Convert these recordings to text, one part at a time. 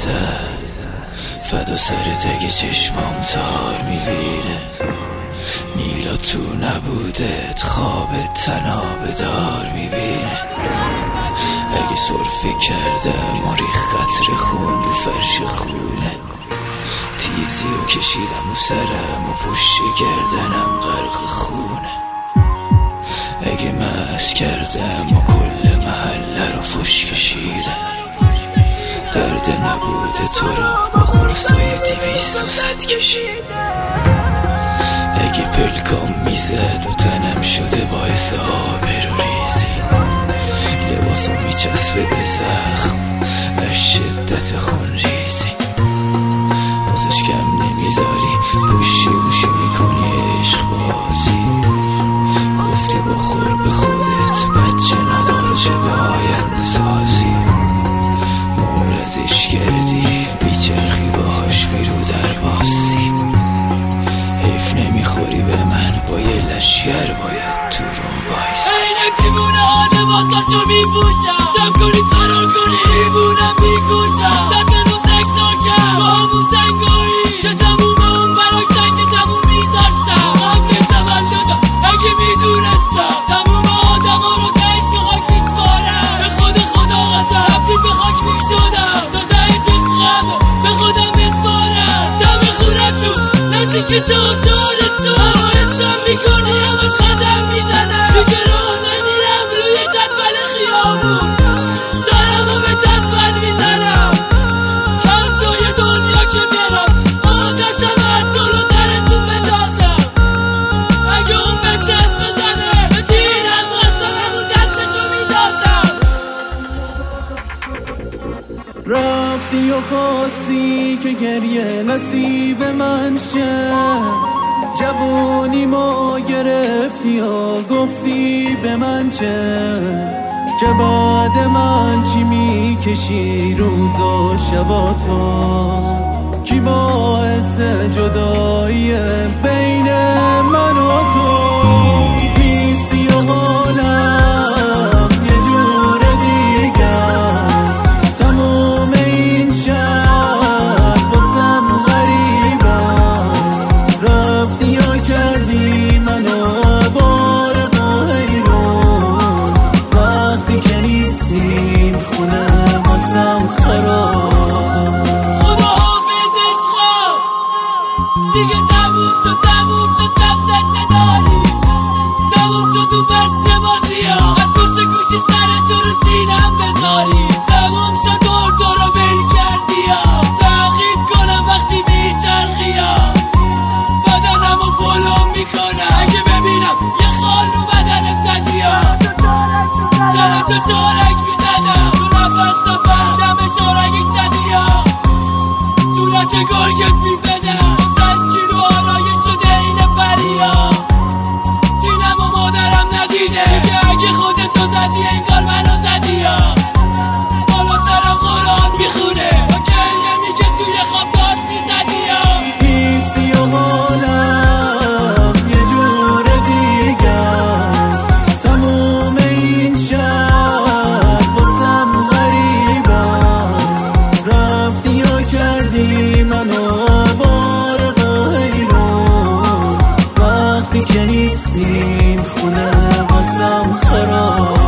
عزیزم، فدا سرت اگه چشمام تار میبینه. میلاد تو نبودت خواب تناب دار میبینه. اگه سرفه کردم و ریخ قطر خون رو فرش خونه، تیزی و کشیدم و سرم و پشت گردنم غرق خونه. اگه مست کردم و کل محله رو فش کشیدم، درد نبوده تو رو با خرسای 200 کشیدم. اگه پلکام میزد و تنم شده باعث آبروریزی، لباسو میچسبه به زخم از شدت خون ریزی. واسش کم نمیذاری پوشی میکنی عشق بازی. گفتی بخور به خودت بچه ندار چه به آینده سازی. مورزش کردی بیچرخی باهاش بیرو در باسی. حیف نمیخوری به من با یه لشگر باید تو روم وایسی. اینک دیوونه حال بازارشو میپوشم، جمع کنید فرار کنید دیوونم میکشم. دقیقه رو سکساکم با همون سنگایی که تموم اون برای سنگ تموم میذاشتم. قبل تولدم اگه میدونستم تموم آدم ها رو تهش به خاک میسپارم. به خود خدا قسم تبدیل به خاک میشدم تا تهش عشقم به خودم بسپارم. دم خونتون نزدیک تو حسم میکنی همش قدم میزنم. دیگه راه نمیرم روی جدول خیابون، سرمو به جدول میزنم. کم توی دنیا که برم آتشم هر جلو درتون بندازم. اگه اون به دست بزنه به تیرم قسم همون دستشو میدازم. رفتی و خواستی که گریه نصیب من شه، جوونی ما گرفتی و گفتی به من چه، که بعد من چی میکشی روز و شبا تو. کی باعث جدایی بین من و تو؟ بیستی و حالم یه جور دیگه است. تموم این شب باسم غریبه. رفتی یا کردی منو بار با حیرون. وقتی که نیستیم خونه باسم خراب. خدا حافظ عشقم، دیگه تموم شد سبزت نداری. تموم شد و بچه بازی ها از پشت گوشی سر تو رو سینم بذاری. تموم شد تو رو ول کردی ها. تعقیب کنم وقتی میچرخی ها، بدنم و پلوم میکنم. اگه ببینم یه خال رو بدنت زدی ها، چرا تو شارک میزدم تو نفس دم شارکش زدی ها. صورت گرگت میبدم 100 کیلو آرایش شده این پری ها. تینم و مادرم ندیده که اگه خودتو زدی انگار منو زدی ها. بالا سرم قرآن میخونه با کلیه میگه توی خواب داد میزدی ها. بیستی و حالم یه جور دیگه است. تموم این شب باسم غریبه. رفتی یا کردی منو بار با حیرون. وقتی که نیستیم خونه باسم خراب.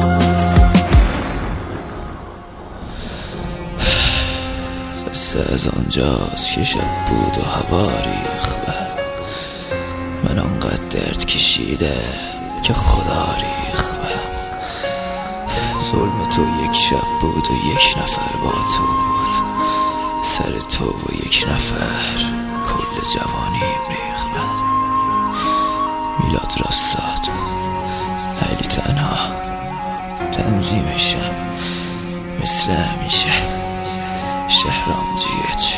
قصه از آنجاست که شب بود و هوا ریخ بهم. من آنقدر درد کشیده که خدا ریخ بهم. ظلم تو یک شب بود و یک نفر با تو بود. سر تو و یک نفر کل جوانیم ریخ بهم. میلاد راستاد، علی تنها، تنظیمشم مثل همیشه. شهرام جیهچ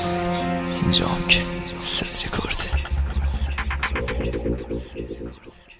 اینجام که ست رکورده.